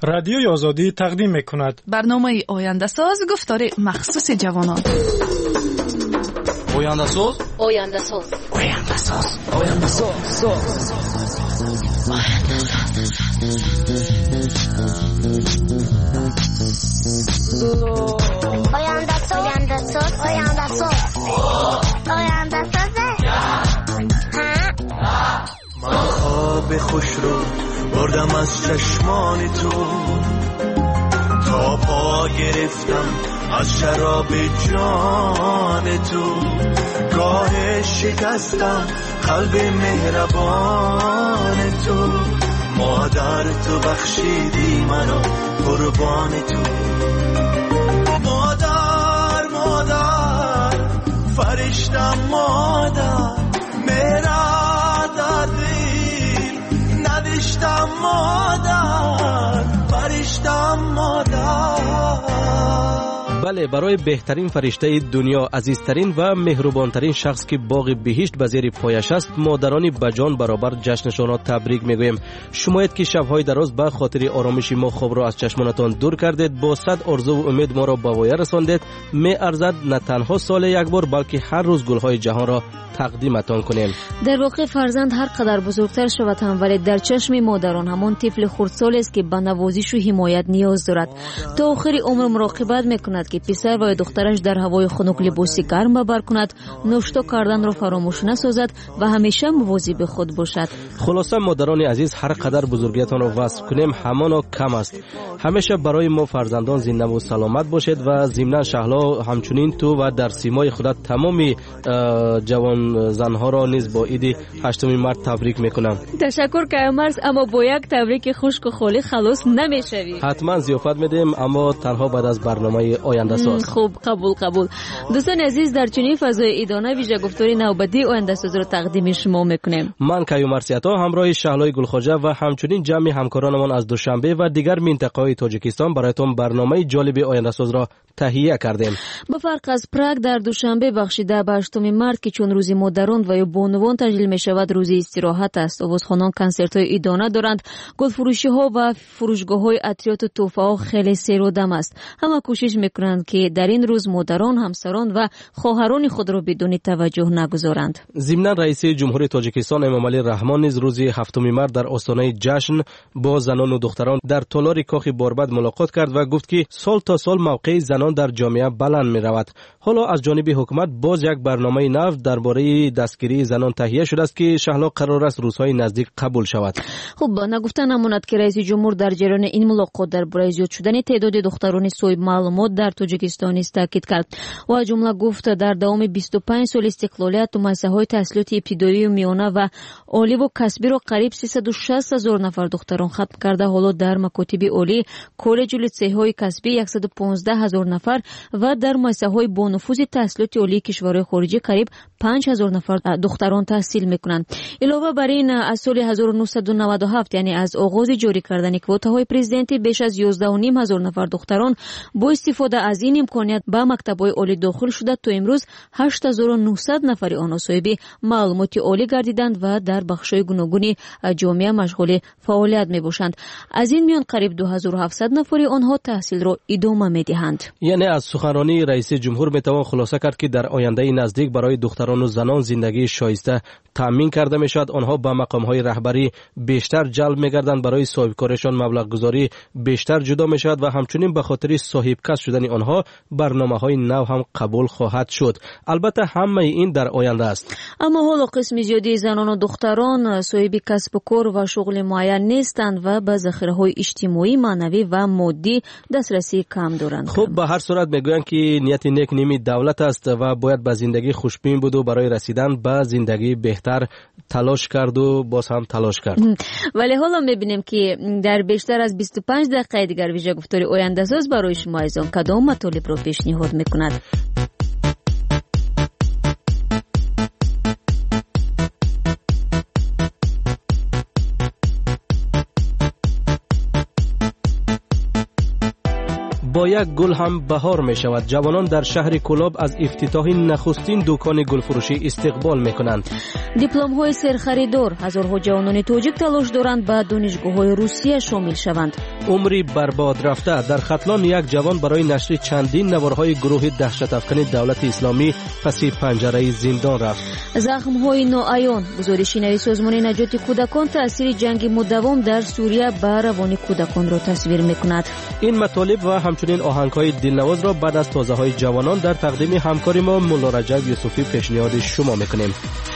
رادیوی آزادی تقدیم می‌کند. برنامه آینده ساز گفتار مخصوص جوانان. آینده ساز. آینده ساز. آینده ساز. آینده ساز. آینده ساز. آینده ساز. آینده ساز. آینده ساز. من خواب خوش رو بردم از چشمان تو، تا پا گرفتم از شراب جان تو. گاه شکستم قلب مهربان تو، مادر تو بخشیدی منو قربان تو. مادر مادر فرشتم، مادر مهرا در دل نداشتم، مادر فرشتم مادر. بله، برای بهترین فرشته دنیا، عزیزترین و مهربانترین شخص که باغ بهشت به زیر پایش است، مادرانی بجان برابر جشنشان را تبریک میگویم. شمایید که شب‌های دراز به خاطر آرامش ما خواب را از چشمانتان دور کردید، با صد آرزو و امید ما را به وایه رساندید. می ارزد نه تنها سال یک بار بلکه هر روز گل‌های جهان را تقدیمتان کنیم. در واقع فرزند هر قدر بزرگتر شود هم ولی در چشم مادران همان طفل خردسال است که به نوازش و حمایت نیاز دارد. تا آخر عمر مراقبت میکند که پسر و دخترش در هوای خنک لباسی گرم بر کند، ناشتا کردن را فراموش نسازد و همیشه مواظب خود باشد. خلاصه مادران عزیز، هر قدر بزرگیتان را وصف کنیم همان کم است. همیشه برای ما فرزندان زنده و سلامت باشید و ضمن شهلا همچنین تو و در سیمای خودت تمامی جوان زنها را نیز با عید 8 مارس تبریک میکنم. تشکر کامرز، اما با یک تبریک خشک و خالی خلاص نمیشوی. حتما ضیافت میدیم، اما تنها بعد از برنامه آینده ساز. خوب، قبول. دوستان عزیز، در چنین فضای ایدانه ویژه گفتاری نوبتی آینده ساز را تقدیم شما میکنیم. من کیومرسیتا همراه شهلای گلخواجه و همچنین جمع همکارانمان از دوشنبه و دیگر منطقه‌های تاجیکستان برایتان برنامه جالب آینده ساز را تهیه کردیم. با فرق از پراگ در دوشنبه بخشیده به 8 مارس که چون روزی مادران و یا بانوان تجلیل می شود روزی استراحت است. آوازخوانان کنسرت های ایدانه دارند. گلفروشی ها و فروشگاه های عطریات و تحفه ها خیلی سیر و دم است. همه کوشش میکنند که در این روز مادران، همسران و خواهران خود را بدون توجه نگذارند. ضمن رئیس جمهوری تاجیکستان امامعلی رحمان نیز روز 7 مارس در آستانه جشن با زنان و دختران در تالار کاخ باربد ملاقات کرد و گفت که سال تا سال موقع زنان در جامعه بلند می رود. حالا از جانب حکومت باز یک برنامه نو درباره دستگیری زنان تهیه شده است که شهلا قرار است روزهای نزدیک قبول شود. خب نگفتن نماند که رئیس جمهور در جریان این ملاقات درباره زیاد شدن تعداد دختران صاحب معلومات در تاجیکستان است تاکید کرد و از جمله گفت در دوام 25 سال استقلالیت مؤسسه‌های تحصیلات ابتدایی و میانه و عالی و کسبی را قریب 360,000 نفر دختران ختم کرده. حالا در مکاتب عالی، کالج و لیسه‌های کسبی 115,000 نفر و در مؤسسه‌های با نفوذ تحصیلات عالی کشورهای خارجی قریب 5,000 نفر دختران تحصیل میکنند. علاوه بر این از سال 1997 یعنی از آغاز جاری کردن کوتاهای پرزیدنت بیش از 11,500 نفر دختران با استفاده از این امکانیت به مکتب‌های عالی داخل شده تا امروز 8,900 نفر آنها صاحب معلومات عالی گردیدند و در بخش‌های گوناگون جامعه مشغول فعالیت میباشند. از این میان قریب 2,700 نفر آنها تحصیل را ادامه میدهند. یعنی از سخنرانی رئیس جمهور میتوان خلاصه کرد که در آینده نزدیک برای دختران و زنان زندگی شایسته تامین کرده میشد. آنها به مقام‌های رهبری بیشتر جلب میگردند، برای صاحبکارشان مبلغ گذاری بیشتر جدا میشود و همچنین به خاطر صاحب کسب شدن آنها برنامه‌های نو هم قبول خواهد شد. البته همه این در آینده است. اما حالا قسم زیادی زنان و دختران صاحب کسب و کار و شغل معین نیستند و به ذخیره‌های اجتماعی، معنوی و مادی دسترسی کم دارند. خب به هر صورت میگویند که نیت نیک نیمی دولت است و باید به زندگی خوشبین بود و برای رسیدن به زندگی بهتر تلاش کرد و باز هم تلاش کرد. ولی حالا میبینیم که در بیشتر از 25 دقیقه دیگر ویژه گفتاری آینده ساز برای شما ایزان کدام مطالب را پیشنهاد میکند. با یک گل هم بهار می شود. جوانان در شهر کولاب از افتتاح نخستین دکان گلفروشی استقبال می کنند. دیپلم های سرخریدار هزارها جوانان تاجیک تلاش دارند به دانشگاه های روسیه شامل شوند. عمری برباد رفته. در ختلان یک جوان برای نشر چندین نوارهای گروه دهشت افکن دولت اسلامی پس پنجره زندان رفت. زخم های ناعیان. گزارش نوی سازمان نجات کودکان تاثیر جنگ مداوم در سوریه بر روان کودکان را تصویر میکند. این مطالب و همچنین آهنگ های دلنواز را بعد از تازه های جوانان در تقدیم همکار ما مولا رجب یوسفی پیشنهاد شما میکنیم.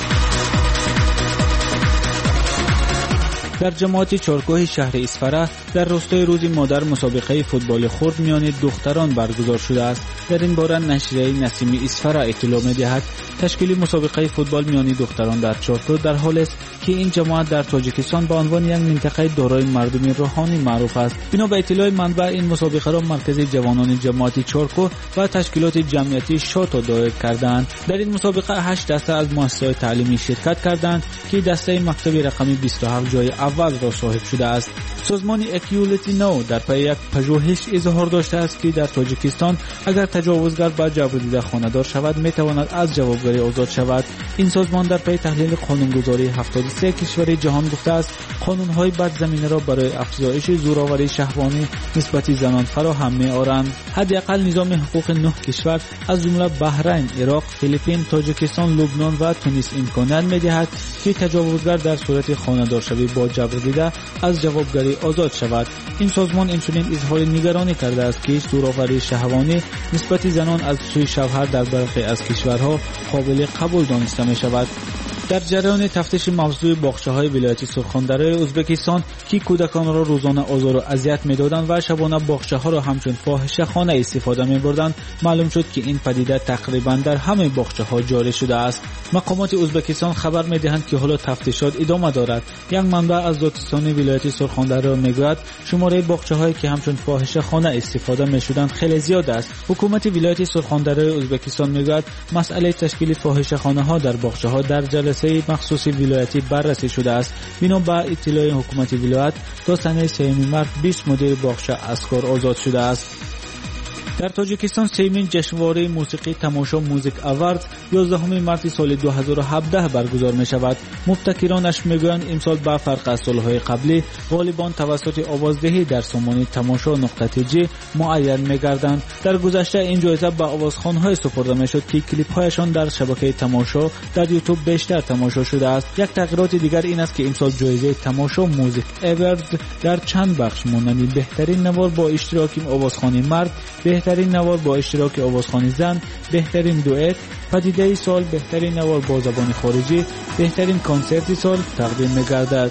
در جماعت چارگاه شهر اسفره در راستای روز مادر مسابقه فوتبال خرد میان دختران برگزار شده است. در این باره نشریه نسیم اسفره اطلاع می‌دهد تشکیل مسابقه فوتبال میان دختران در چارکو در حال است که این جماعت در تاجیکستان به عنوان یک منطقه دارای مردمی روحانی معروف است. بنا به اطلاع منبع این مسابقه را مرکز جوانان جماعت چارکو و تشکیلات جمعیتی شاتا دایر کردند. در این مسابقه 8 دسته از مؤسسات تعلیمی شرکت کردند که دسته مکتب رقمی 27 جای اول را صاحب شده است. سازمان اکیولیتی نو در پی یک پژوهش اظهار داشته است که در تاجیکستان اگر تجاوزگر با جبر دیده خانه‌دار شود میتواند از جوابگری آزاد شود. این سازمان در پی تحلیل قانونگذاری 73 کشور جهان گفته است قانون‌های بدزمینه را برای افزایش زورآوری شهوانی نسبت زنان فراهم می‌آورند. حداقل نظام حقوق 9 کشور از جمله بحرین، عراق، فیلیپین، تاجیکستان، لبنان و تونس امکانات می‌دهد که تجاوزگر در صورت خانه‌دار شوی با جبر دیده از جوابگری آزاد شود. این سازمان همچنین اظهار نگرانی کرده است که زورآوری شهوانی نسبت زنان از سوی شوهر در برخی از کشورها قابل قبول دانسته می شود. در جریان تفتیش موضوع باغچه‌های ولایت سرخاندره ازبکستان که کودکان را روزانه آزار و اذیت می‌دادند و شبانه باغچه‌ها را همچون فاحشه‌خانه استفاده می‌بردند، معلوم شد که این پدیده تقریباً در همه باغچه‌ها جاری شده است. مقامات ازبکستان خبر می‌دهند که حالا تفتیشات ادامه دارد. یک منبع از دادستانی ولایت سرخاندره می‌گوید شماره باغچه‌هایی که همچون فاحشه‌خانه استفاده می‌شدند خیلی زیاد است. حکومت ولایت سرخاندره ازبکستان می‌گوید مسئله تشکیل فاحشه‌خانه‌ها در باغچه‌ها در جلسه مخصوص ولایتی بررسی شده است. بنا به اطلاع حکومت ولایت تا سنه 3 مارس 20 مدیر باغچه از کار آزاد شده است. در تاجیکستان سیمین جشنواره موسیقی تماشا موزیک اوارد 11 مارس سال 2017 برگزار می شود. مبتکرانش میگویند امسال با فرق از سالهای قبلی غالبان توسط آوازدهی در سامان تماشا نقطه جی معین می‌گردند. در گذشته این جایزه به آوازخوان‌های سپرده می‌شد که کلیپ‌هایشان در شبکه تماشا در یوتیوب بیشتر تماشا شده است. یک تغییرات دیگر این است که امسال جایزه تماشا موزیک اوارد در چند بخش مانند بهترین نوار با اشتراک آوازخوانی مرد، بهترین نوار با اشتراک آوازخوانی زن، بهترین دوئت، پدیده سال، بهترین نوار با زبان خارجی، بهترین کنسرت سال تقدیم می‌گردد.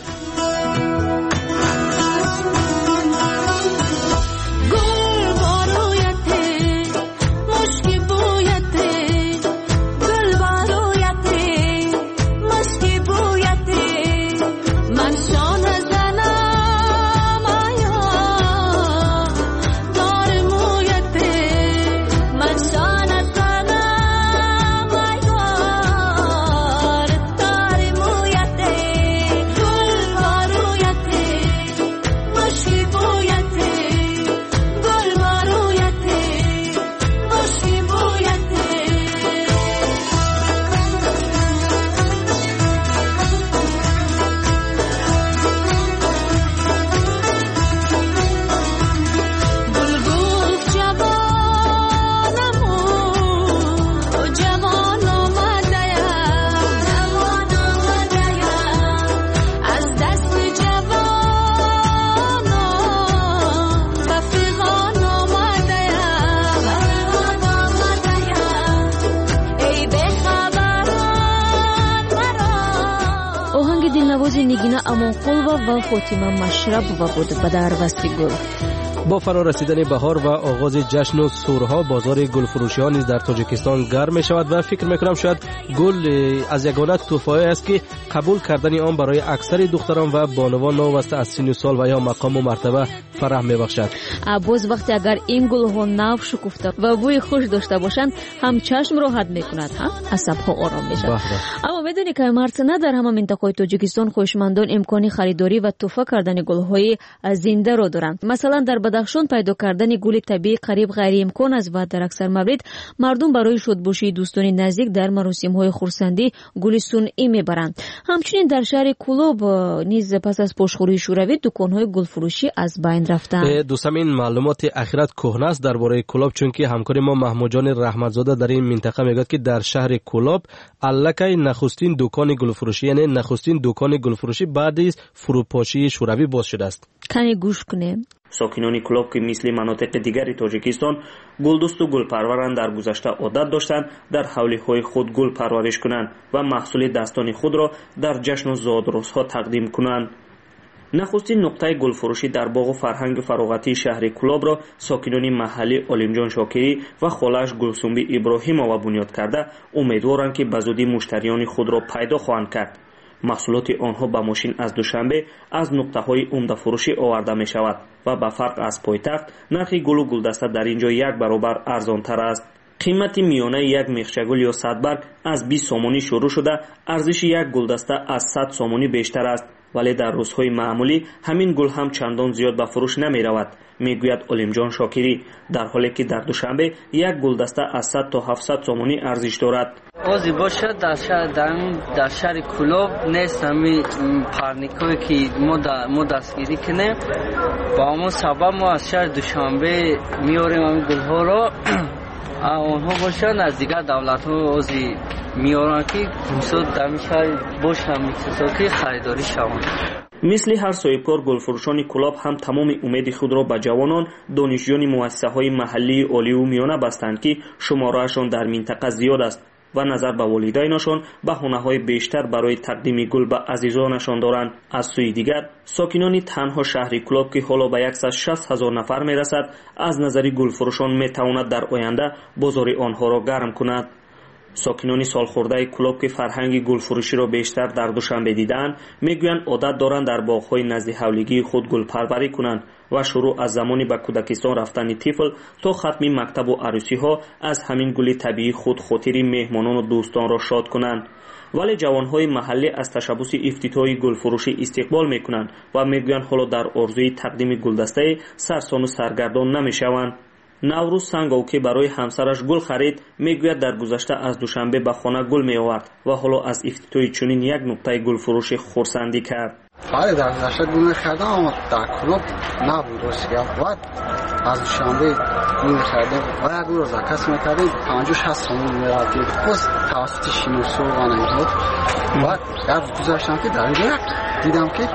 نگینه امانقل و فاطمه مشرب و بود به در وستی گل. با فرا رسیدن بهار و آغاز جشن و سورها بازار گلفروشی‌ها نیز در تاجیکستان گرم می‌شود و فکر می‌کنم شاید گل از یگانه تحفه‌ای است که قبول کردن آن برای اکثر دختران و بانوان نوابسته از سن و سال و یا مقام و مرتبه فرح می‌بخشد. باز وقتی اگر این گل‌ها نو شکفته و بوی خوش داشته باشند هم چشم راحت می‌کند، هم عصب‌ها آرام می‌شود. اما می‌دونی که مرتنه در همه منطقه تاجیکستان خوشمندان امکان خریداری و تحفه کردن گل‌های زنده را دارند. مثلا در بدخشان پیدا کردن گل طبیعی قریب غیر امکان است و در اکثر موارد مردم برای شادباشی دوستان نزدیک در مراسم‌های خرسندی گل صنعی میبرند. همچنین در شهر کولوب نیز پس از پشتخوری شوروی دکان‌های گلفروشی از بین رفتند. دوستان این معلومات اخیرات کهنه است درباره کولوب، چون که همکار ما محمود جان رحمتزاده در این منطقه میگوید که در شهر کولوب الکی نخستین دکان گلفروشی، یعنی نخستین دکان گلفروشی بعد از فروپاشی شوروی باز شده است. کمی گوش کنیم. ساکنان کولوب که مثل مناطق دیگری تاجیکستان گلدوست و گلپروران در گذشته عادت داشتند در حولی‌های خود گل پرورش کنند و محصول دستان خود را در جشن و زادروزها تقدیم کنند. نخستین نقطه گلفروشی در باغ فرهنگ فراغتی شهر کولوب را ساکنان محلی علیمجان شاکری و خالش گلسنبی ابراهیمова بنیاد کرده امیدوارند که بزودی مشتریان خود را پیدا خواهند کرد. محصولات آنها به ماشین از دوشنبه از نقطه‌های عمده فروشی آورده می شود و به فرق از پایتخت نرخ گل و گلدسته در اینجا یک برابر ارزان‌تر است. قیمت میانه یک میخچه‌گل یا صدبرگ از 20 سومانی شروع شده، ارزش یک گلدسته از 100 سومانی بیشتر است، ولی در روزهای معمولی همین گل هم چندان زیاد به فروش نمی رود، میگوید علیمجان شاکری، در حالی که در دوشنبه یک گلدسته از 100 تا 700 سومانی ارزش دارد. اوزی باشه در شهر کولوب نیست همی پرنیکایی که ما دستگیری کنیم، با همون سبب ما از شهر دوشنبه میاریم همین گلها را، آنها باشن از دیگر دولت ها اوزی میارن که بسود در شهر باشن که خریداری شوند. مثل هر صاحبکار گلفروشان کولوب هم تمام امید خود را به جوانان دانشجویان مؤسسه‌های محلی عالی و میانه بستند که شماره‌شان در منطقه زیاد است و نظر به والدینشان بهانه‌های بیشتر برای تقدیم گل به عزیزانشان دارند. از سوی دیگر ساکنان تنها شهر کولوب که حالا به 160,000 نفر میرسد از نظر گلفروشان میتواند در آینده بازار آنها را گرم کند. ساکنان سالخورده کولوب که فرهنگ گلفروشی را بیشتر در دوشنبه دیدند میگویند عادت دارند در باغ‌های نزد حولگی خود گل پروری کنند و شروع از زمانی به کودکستان رفتن طفل تا ختم مکتب و عروسی ها از همین گل طبیعی خود خاطر مهمانان و دوستان را شاد کنند. ولی جوانهای محلی از تشبث افتتاحی گلفروشی استقبال میکنند و میگویند حالا در آرزوی تقدیم گلدسته سرسان و سرگردان نمیشوند. نوروز سنگو که برای همسرش گل خرید میگوید در گذشته از دوشنبه به خانه گل می آورد و حالا از افتتاح چنین یک نقطه گل فروش خرسندی کرد. بله در گذشته گل خریدم اما در کولوب نبود روسیه و از دوشنبه گل خریدم و یک گل را زکس میکردیم 50-60 سومون میرفت باز توسط شینوسو و نمیدود و در گذشتم که در اینجا دیدم که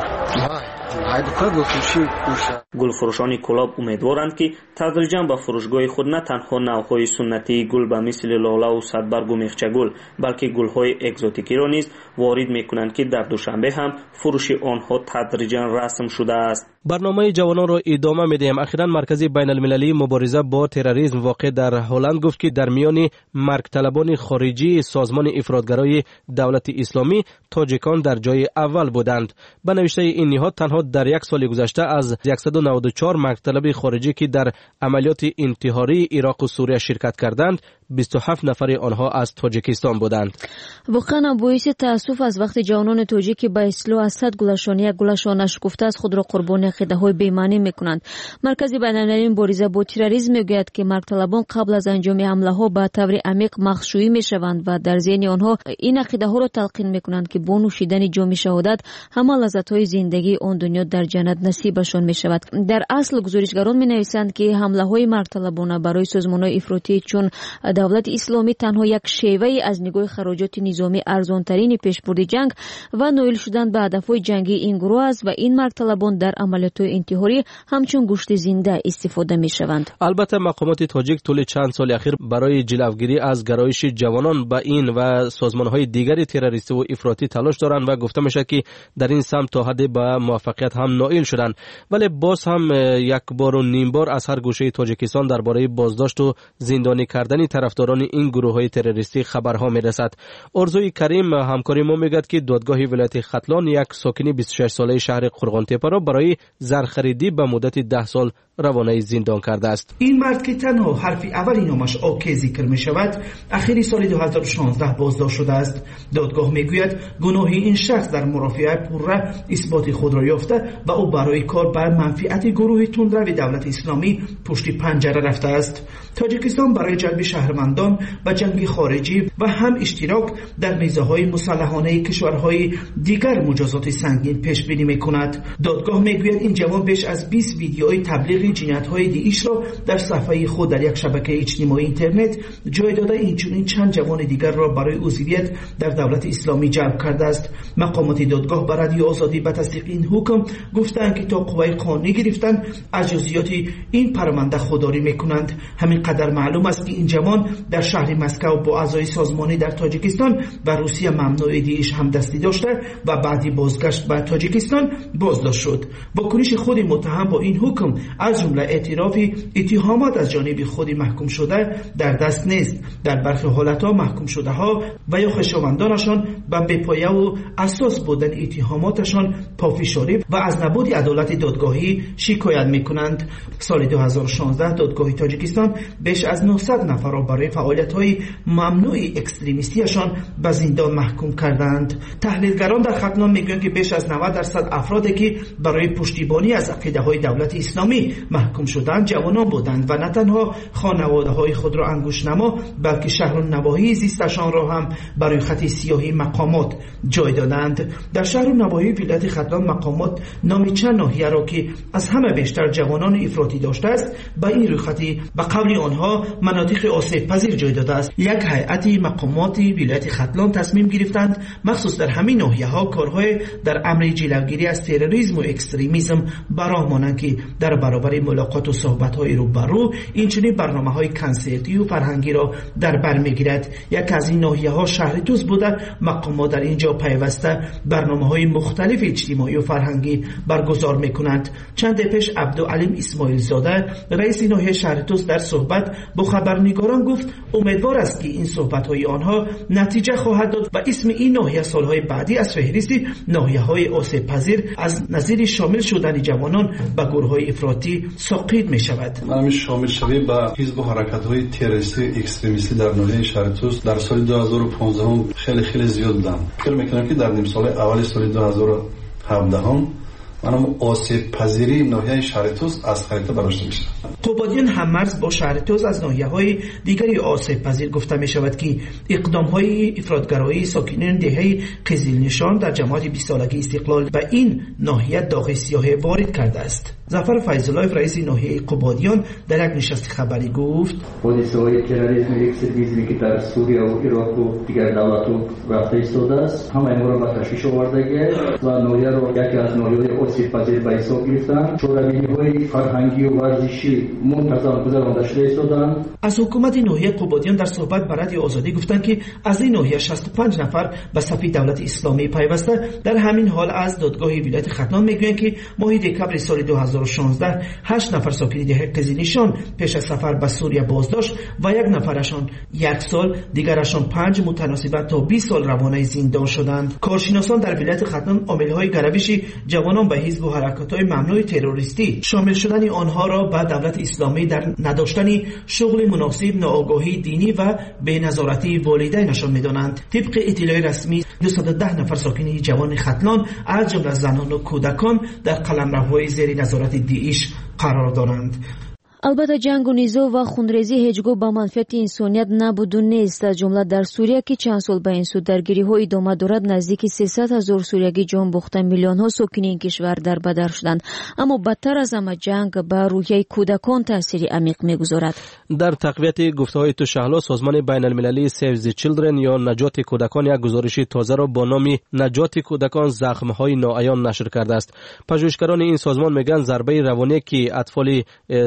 گلفروشان کولوب امیدوارند که تدریجاً به فروشگاه خود نه تنها نوعهای سنتی گل به مثل لاله و صدبرگ و میخچه‌گل بلکه گل‌های اگزوتیکی را نیز وارد می‌کنند که در دوشنبه هم فروش آنها تدریجاً رسم شده است. برنامه جوانان را ادامه می‌دهیم. اخیراً مرکز بین‌المللی مبارزه با تروریسم واقع در هلند گفت که در میان مرگ طلبان خارجی سازمان افراطگرای دولت اسلامی تاجیکان در جای اول بودند. به نوشته این نهاد تنها در یک سال گذشته از 194 مرگ طلب خارجی که در عملیات انتحاری عراق و سوریه شرکت کردند 27 نفر آنها از تاجیکستان بودند. واقعا باعث تاسف از وقتی جوانان تاجیک به اصلاح از 100 گلشان یک گلشان شکفته از خود را قربانی عقیده‌های بی‌معنی می‌کنند. مرکز بین‌المللی مبارزه با تروریسم می‌گوید که مرگ طلبان قبل از انجام حمله‌ها به طور عمیق مخشویی می‌شوند و در ذهن آنها این عقیده‌ها را تلقین می‌کنند که با نوشیدن جام شهادت همه لذت‌های زندگی آن دنیا در جنت نصیبشان می‌شود. در اصل گزارشگران می‌نویسند که حمله‌های مرگ طلبانه برای سازمان‌های افراطی چون دولت اسلامی تنها یک شیوه از نگاه خراجات نظامی ارزان‌ترین پیشبرد جنگ و نائل شدن به هدف‌های جنگی این گروه است و این مرگ طلبان در عملیات انتحاری همچون گوشت زنده استفاده می‌شوند. البته مقامات تاجیک طول چند سال اخیر برای جلوگیری از گرایش جوانان به این و سازمان‌های دیگری تروریستی و افراطی تلاش دارند و گفته میشه که در این سمت تا حد به موفقیت هم نائل شدند، ولی باز هم یک بار و نیم بار از هر گوشه تاجیکستان درباره بازداشت و زندانی کردن طرفداران این گروه‌های تروریستی خبرها میرسد. ارزوی کریم همکاری ما میگوید که دادگاه ولایت ختلان یک ساکن 26 ساله شهر قرغان تپه را برای زرخریدی به مدت 10 سال روانه زندان کرده است. این مرد که تنها حرف اولی نامش اوکی ذکر می شود، اخیر سال 2016 بازداشت شده است. دادگاه می گوید گناه این شخص در مرافعه پرره اثبات خود را یافته و او برای کار به منفعت گروه تندرو دولت اسلامی پشت پنجره رفته است. تاجیکستان برای جلب شهروندان و جنگ خارجی و هم اشتراک در نیزه‌های مسلحانه کشورهای دیگر مجازات سنگین پیش بینی می کند. دادگاه می گوید این جوان بیش از 20 ویدیوهای تبلیغ جنایت‌های داعش را در صفحه خود در یک شبکه اجتماعی اینترنت جای داده، اینچنین چند جوان دیگر را برای عضویت در دولت اسلامی جلب کرده است. مقامات دادگاه بر رادیو آزادی به تصدیق این حکم گفتند که تا قوای قانونی گرفتن از جزئیات این پرونده خودداری میکنند. همین قدر معلوم است که این جوان در شهر مسکو با اعضای سازمانی در تاجیکستان و روسیه ممنوع داعش هم دستی داشته و بعدی بازگشت به تاجیکستان بازداشت شد. واکنش خود متهم با این حکم از جمله اعتراف اتهامات از جانب خود محکوم شده در دست نیست. در برخی حالتها محکوم شده ها و یا خویشاوندانشان به بی‌پایه و اساس بودن اتهاماتشان پافشاری و از نبود عدالت دادگاهی شکایت میکنند. سال 2016 دادگاه تاجیکستان بیش از 900 نفر را برای فعالیت‌های ممنوع اکستریمیستیشان به زندان محکوم کردند. تحلیلگران در ختنان میگویند که بیش از 90% افرادی که برای پشتیبانی از عقیده‌های دولت اسلامی محکوم شدند جوانان بودند و نه تنها خانواده‌های خود را انگشت نما بلکه شهر و نواحی زیستشان را هم برای خط سیاهی مقامات جای دادند. در شهر و نواحی ولایت ختلان مقامات نام چند ناحیه را که از همه بیشتر جوانان افراطی داشته است به این روی خطی به قول آنها مناطق آسیب پذیر جای داده است. یک هیئت مقامات ولایت ختلان تصمیم گرفتند مخصوص در همین ناحیه‌ها کارهای در امر جلوگیری از تروریسم و اکستریمیسم براه مانند که در برابر ملاقات و صحبت‌های روبرو اینچنین برنامه‌های کنسرتی و فرهنگی را در بر می‌گیرد. یک از این ناحیه‌ها شهر توس بوده. مقامات در اینجا پیوسته برنامه‌های مختلف اجتماعی و فرهنگی برگزار می‌کنند. چند پیش عبدالعلیم اسماعیل زاده رئیس ناحیه شهر توس در صحبت با خبرنگاران گفت امیدوار است که این صحبت‌های آنها نتیجه خواهد داد و اسم این ناحیه سال‌های بعدی از فهرست ناحیه‌های آسیب پذیر از نظیر شامل شدن جوانان به گروه‌های افراطی ساقط می‌شود. همین شامل شوی به حزب و حرکت‌های تروریستی اکستریمیستی در ناحیه شهر توس در سال 2015 خیلی زیاد بودن. فکر می‌کنم که در نیم سال اول سال 2017 منم آسیب پذیری ناحیه شهر توس از خریطه برداشته میشه. قبادیان هم مرز با شهر توس از ناحیه‌های دیگری آسیب پذیر گفته می شود که اقدام‌های افراطگرایی ساکنان دهه قزل نشان در جماعت 20 سالگی استقلال به این ناحیه داغ سیاه وارد کرده است. ظفر فیض‌الله رئیس ناحیه قبادیان در یک نشست خبری گفت حادثه‌های تروریسم و اکستریمیسمی که در سوریه و عراق و دیگر دولت‌ها رفته ایستاده است همه اینها را به تشویش آوردگی و ناحیه را یکی از ناحیه‌های آسیب پذیر به حساب گرفتند. شوروی‌های فرهنگی و ورزشی منتظم گذرانده شده ایستادند. از حکومت ناحیه قبادیان در صحبت با رادیو آزادی گفتند که از این ناحیه 65 نفر به صف دولت اسلامی پیوسته. در همین حال از دادگاه ولایت ختلان میگویند که ماه دکمبر سال 2016 8 نفر ساکن ده قزلنشان پیش از سفر به سوریه بازداشت و یک نفرشان 1 سال دیگرشان 5 متناسباً تا 20 سال روانه زندان شدند. کارشناسان در ولایت ختلان عامل‌های گروش جوانان به حزب و حرکت‌های ممنوع تروریستی شامل شدن آنها را به دولت اسلامی در نداشتن شغل مناسب، ناآگاهی دینی و بی‌نظارتی والدینشان می‌دانند. طبق اطلاع رسمی 210 نفر ساکن جوان ختلان از جمله زنان و کودکان در قلمروهای زیر نظارت داعش قرار دارند. البته جنگ و نیزه و خونریزی هیچگاه به منفعت انسانیت نبود و نیست. از جمله در سوریه که چند سال به این سو درگیری‌ها ادامه دارد نزدیک 300,000 سوریگی جان باخته، میلیون‌ها ساکن این کشور در بدر شدند. اما بدتر از همه جنگ به روحیه کودکان تأثیر عمیق می‌گذارد. در تقویت گفته‌های تو شهلا سازمان بین‌المللی سیو دی چیلدرن یا نجات کودکان یک گزارش تازه را با نام نجات کودکان زخم‌های ناعیان نشر کرده است. پژوهشگران این سازمان میگن ضربه روانی که اطفال سوریه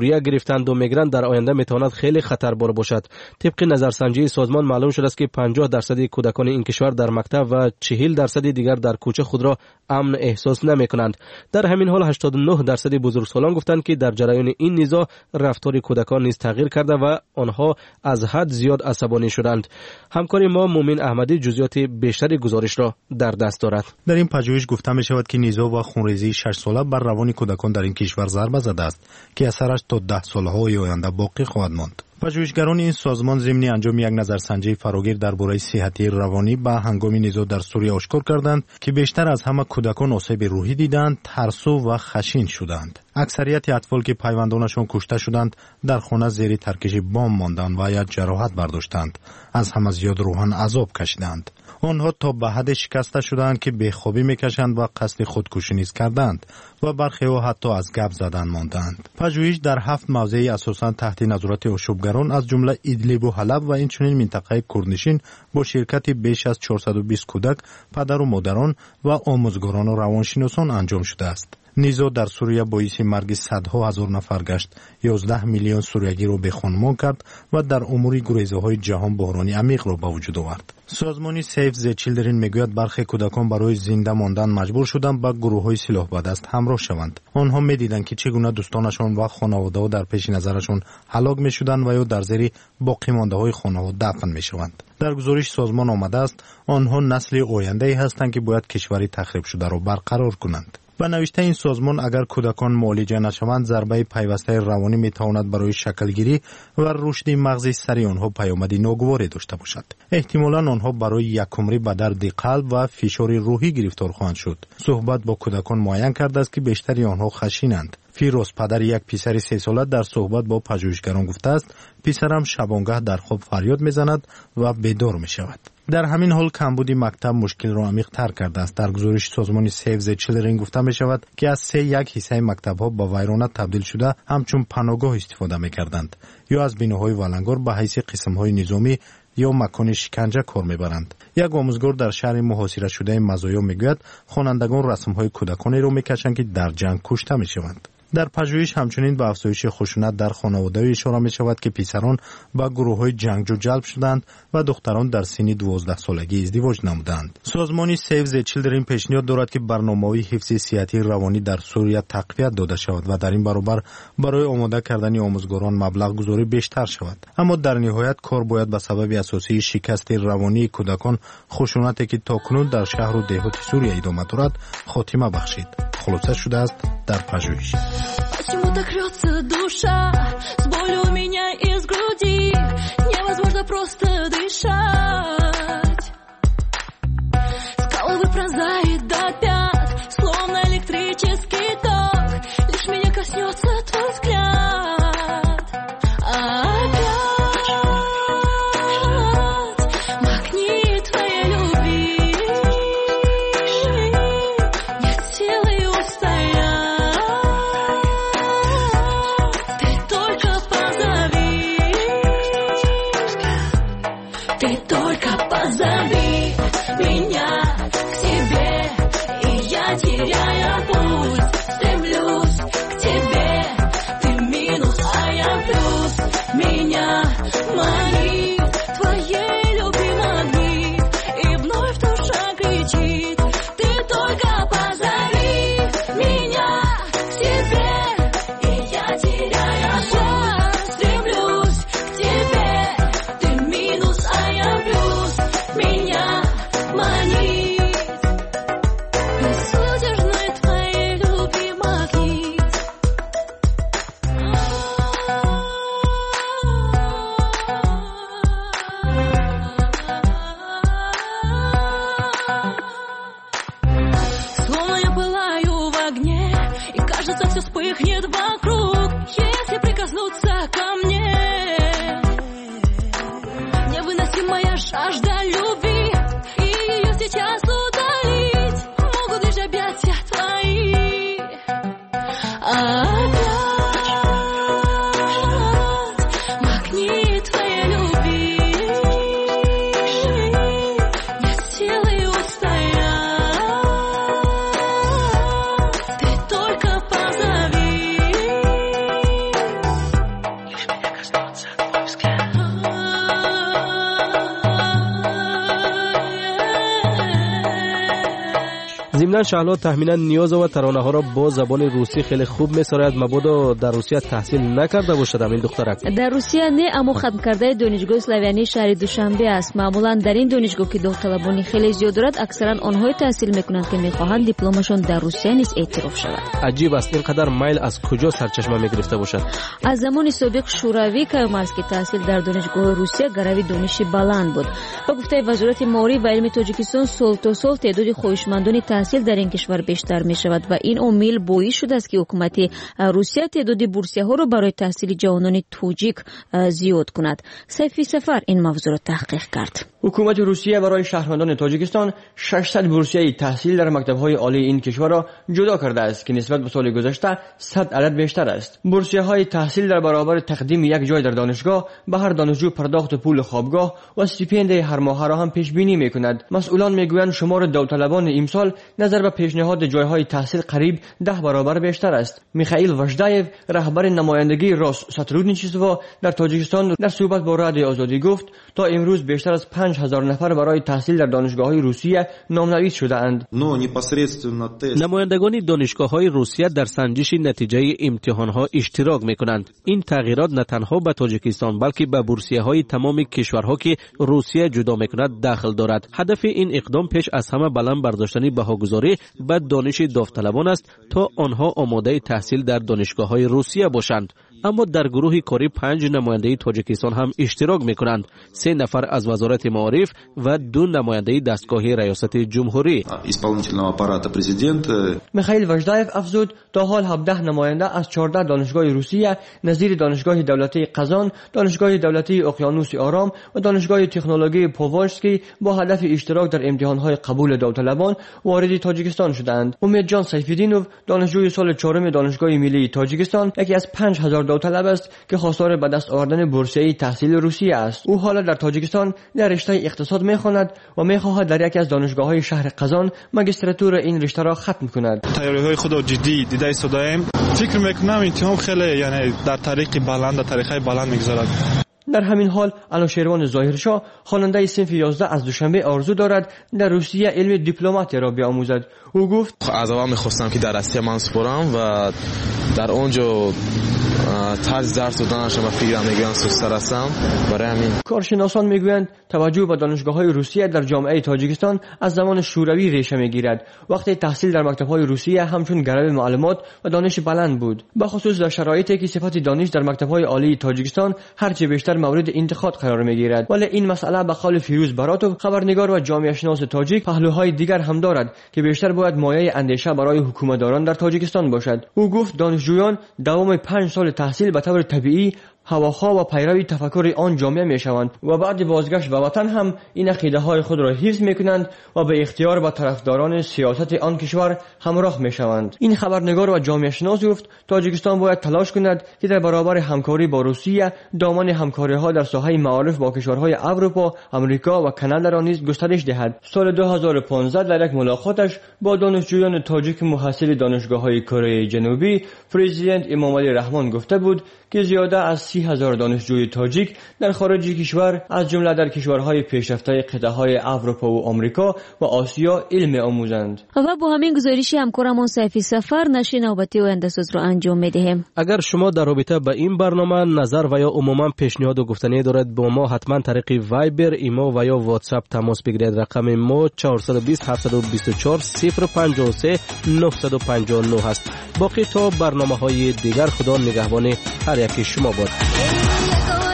سوریه گرفتند و میگرند در آینده میتواند خیلی خطربار باشد. طبق نظرسنجی سازمان معلوم شده است که 50% کودکان این کشور در مکتب و 40% دیگر در کوچه خود را امن احساس نمیکنند. در همین حال 89% بزرگسالان گفتند که در جریان این نزاع رفتار کودکان نیز تغییر کرده و آنها از حد زیاد عصبانی شدند. همکار ما مومن احمدی جزئیات بیشتری گزارش را در دست دارد. در این پژوهش گفته می شود که نزاع و خونریزی 6 ساله بر روان کودکان در این کشور ضربه زده است که اثرش تا 10 سالهای آینده باقی خواهد ماند. پژوهشگران این سازمان ضمن انجام یک نظرسنجی فراگیر درباره صحت روانی به هنگام نزاع در سوریه آشکار کردند که بیشتر از همه کودکان آسیب روحی دیدند، ترسو و خشین شدند. اکثریت اطفال که پیوندانشان کشته شدند در خانه زیر ترکش بمب ماندند و یا جراحت برداشتند. از همه زیاد روحاً عذاب کشیدند. آنها تا به حد شکسته شدند که بیخوابی میکشند و قصد خودکشی نیز کردند و برخی ها حتی از گپ زدن ماندند. پژوهش در 7 موضع اساساً تحت نظارت آشوبگران از جمله ادلیب و حلب و اینچنین منطقه کردنشین با شرکت بیش از 420 کودک، پدر و مادران و آموزگاران و روانشناسان انجام شده است. نزاع در سوریه باعث مرگ صدها هزار نفر گشت، 11 میلیون سوریگی را بیخانمان کرد و در امور گریزه‌های جهان بحرانی عمیق را به وجود آورد. سازمان سیو ز چیلدرن میگوید برخی کودکان برای زنده ماندن مجبور شدند به گروه‌های سلاح بدست همراه شوند. آنها می‌دیدند که چگونه دوستانشان و خانواده‌ها در پیش نظرشان هلاک می‌شدند و یا در زیر باقی مانده‌های خانه‌ها دفن می‌شوند. در گزارش سازمان آمده است آنها نسل آینده‌ای هستند که باید کشوری تخریب شده را برقرار کنند. با نوشته این سازمان اگر کودکان معالجه نشوند ضربه پیوسته روانی میتواند برای شکلگیری و رشد مغزی سری آنها پیامد ناگواری داشته باشد. احتمالاً آنها برای یک عمر به درد قلب و فشار روحی گرفتار خواهند شد. صحبت با کودکان معین کرده است که بیشتری آنها خشینند. فیروز پدر یک پسر 3 ساله در صحبت با پژوهشگران گفته است پسرم شبانگاه در خواب فریاد میزند و بیدار میشود. در همین حال کمبود مکتب مشکل را عمیق تر کرده است. در گزارش سازمان سیو ز چیلدرن گفته می شود که از 3/1 حصه مکتب ها با ویرانه تبدیل شده همچون پناهگاه استفاده می کردند یا از بیناهای ولنگار به حیث قسم های نظامی یا مکان شکنجه کار میبرند. یک آموزگار در شهر محاصره شده مزایا میگوید خوانندگان رسم های کودکانی را میکشند که در جنگ کشته میشوند. در پژوهش همچنین به افزایش خشونت در خانواده اشاره می شود که پسران به گروه‌های جنگجو جلب شدند و دختران در سن 12 سالگی ازدواج نمودند. سازمان سیو ز چیلدرن پیشنهاد دارد که برنامه‌های حفظ صحتی روانی در سوریه تقویت داده شود و در این برابر برای آماده کردن آموزگاران مبلغ گذاری بیشتر شود. اما در نهایت کار باید به سبب اساسی شکست روانی کودکان، خشونتی که تاکنون در شهر و دهات سوریه ادامه دارد، خاتمه بخشید. خلاصه شده است در پژوهش. Почему так рвется душа, с болью у меня из груди, невозможно просто дышать. Скалы выпронзает до пят, словно электрический ток, лишь меня коснется твой взгляд. Опять магнит твоей любви, нет силы устоять. Ты только позови меня к себе, и я, теряя путь, стремлюсь к тебе. Ты минус, а я плюс. Меня манит твоей любви магнит, и вновь душа кричит. Ты только позови меня к себе, и я, теряя путь, стремлюсь к тебе. Ты минус, а я плюс. Меня манит безудержной твоей любви магнит. Словно я пылаю в огне, и кажется, все вспыхнет вокруг, если прикоснуться ко мне. Невыносимая жажда любви, и ее сейчас удалить могут лишь объятия твои. Опять магнит твоей любви, нет силы устоять. Ты только позови. ضمن شهلا تخمینا نیاز و ترانه ها را با زبان روسی خیلی خوب می‌سراید. مبادا در روسیه تحصیل نکرده باشد این دخترک؟ در روسیه نه، اما ختم کرده دانشگاه اسلاویانی شهر دوشنبه است. معمولا در این دانشگاه که داوطلبانی خیلی زیاد دارد، اکثرا آنها تحصیل میکنند که میخواهند دیپلمشان در روسیه نیز اعتراف شود. عجیب است اینقدر میل از کجا سرچشمه میگرفته باشد؟ از زمان سابق شوروی کامرس که تحصیل در دانشگاه روسیه گروی دانشی بلند بود. با گفته وزارت مالی و علم تاجیکستان، سال تا سال تعداد خواهشمندان تحصیل در این کشور بیشتر می شود و این عامل باعث شده است که حکومت روسیه تعداد بورسیه ها را برای تحصیل جوانان تاجیک زیاد کند. سیفی سفر این موضوع را تحقیق کرد. حکومت روسیه برای شهروندان تاجیکستان 600 بورسیه تحصیل در مکتب‌های عالی این کشور را جدا کرده است که نسبت به سال گذشته 100 عدد بیشتر است. بورسیه‌های تحصیل در برابر تقدیم یک جای در دانشگاه به هر دانشجو پرداخت پول خوابگاه و استیپند هر ماه را هم پیش بینی می‌کند. مسئولان میگویند شمار داوطلبان امسال نظر به پیشنهاد جایهای تحصیل قریب 10 برابر بیشتر است. میخائیل وژدایف، رهبر نمایندگی روسساترودنیچیسوا در تاجیکستان، در صحبت با رادیو آزادی گفت تا امروز بیشتر از 5000 نفر برای تحصیل در دانشگاه‌های روسیه نامنویس شده‌اند. نمایندگان دانشگاه‌های روسیه در سنجش نتیجه امتحان‌ها اشتراک می‌کنند. این تغییرات نه تنها به تاجیکستان بلکه به بورسیه‌های تمام کشورها که روسیه جدا می‌کند داخل دارد. هدف این اقدام پیش از همه بلند برداشتن بهاگذاری به دانش داوطلبان است تا آنها آماده تحصیل در دانشگاه‌های روسیه باشند. اما در گروه کاری 5 نماینده تاجیکستان هم اشتراک می‌کنند. 3 نفر از وزارت معارف و 2 نماینده دستگاه ریاست جمهوری. میخائیل وژدایف افزود تا حال 17 نماینده از 14 دانشگاه روسیه نظیر دانشگاه دولتی قزان، دانشگاه دولتی اقیانوس آرام و دانشگاه تکنولوژی پووالسکی با هدف اشتراک در امتحان‌های قبول داوطلبان وارد تاجیکستان شدند. امید جان سیفیدینوف، دانشجوی سال 4 دانشگاه ملی تاجیکستان، یکی از 5000 داوطلب است که خواستار به دست آوردن بورسیه تحصیل روسیه است. او حالا در تاجیکستان در رشته اقتصاد می‌خواند و می‌خواهد در یکی از دانشگاه‌های شهر قزان ماجستراتور این رشته را ختم کند. تیاری‌های خود را جدی دیده ایستاده‌ایم. فکر می‌کنم امتحان خیلی یعنی در طریق بلند، طریقای بلند می‌گذرد. در همین حال انوشیروان ظاهرشاه، خواننده صنف 11 از دوشنبه آرزو دارد در روسیه علم دیپلماتی را بیاموزد. او گفت از اول می‌خواستم که در روسیه من سپرم و در اونجا طرز درس دادنشم و فکرم میگویند سوستر هستم. برای همین کارشناسان میگویند توجه به دانشگاه‌های روسیه در جامعه تاجیکستان از زمان شوروی ریشه میگیرد. وقتی تحصیل در مکتب‌های روسیه همچون گرو معلومات و دانش بلند بود، به خصوص در شرایطی که صفت دانش در مکتب‌های عالی تاجیکستان هرچه بیشتر مورد انتقاد قرار میگیرد. ولی این مسئله به قول فیروز براتوف، خبرنگار و جامعه شناس تاجیک، پهلوهای دیگر هم دارد که بیشتر باید مایه اندیشه برای حکومتداران در تاجیکستان باشد. او گفت دانشجویان دوام 5 سال تحصیل به طور طبیعی هواخواه و پیروی تفکر آن جامعه میشوند و بعد بازگشت به وطن هم این عقیده های خود را حفظ میکنند و به اختیار و طرفداران سیاست آن کشور همراه میشوند. این خبرنگار و جامعه شناس گفت تاجیکستان باید تلاش کند که در برابر همکاری با روسیه دامن همکاری ها در ساحه معارف با کشورهای اروپا، امریکا و کانادا را نیز گسترش دهد. سال 2015 در یک ملاقاتش با دانشجویان تاجیک محصل دانشگاه‌های کره جنوبی، پرزیدنت امامعلی رحمان گفته بود که زیاده از 30,000 دانشجوی تاجیک در خارج کشور از جمله در کشورهای پیشرفته قطعه‌های اروپا و آمریکا و آسیا علم آموزند. و با همین گزارشی همکارمان سیفی سفر نشر نوبتی آینده‌ساز را انجام می‌دهیم. اگر شما در رابطه با این برنامه نظر و یا عموما پیشنهاد و گفتنی دارد با ما حتما طریق وایبر، ایمو و یا واتساپ تماس بگیرید. رقم ما 420 724 053 959 است. باقی تا برنامه‌های دیگر خدا نگهبان هر یکی شما باد.